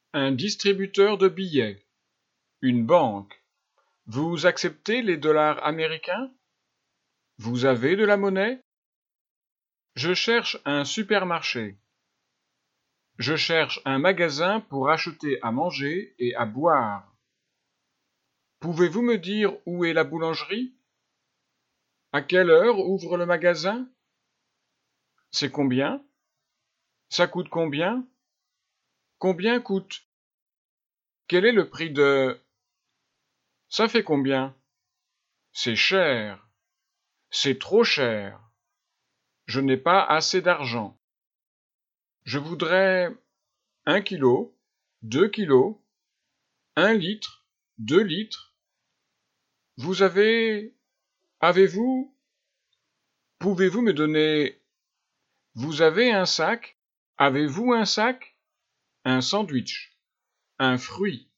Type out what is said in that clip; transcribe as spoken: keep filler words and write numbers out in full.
Un distributeur de billets. Une banque. Vous acceptez les dollars américains? Vous avez de la monnaie? Je cherche un supermarché. Je cherche un magasin pour acheter à manger et à boire. Pouvez-vous me dire où est la boulangerie? À quelle heure ouvre le magasin? C'est combien? Ça coûte combien? Combien coûte? Quel est le prix de... Ça fait combien? C'est cher. C'est trop cher. Je n'ai pas assez d'argent. Je voudrais un kilo, deux kilos, un litre, deux litres. Vous avez... Avez-vous... Pouvez-vous me donner... Vous avez un sac? Avez-vous un sac? Un sandwich. Un fruit.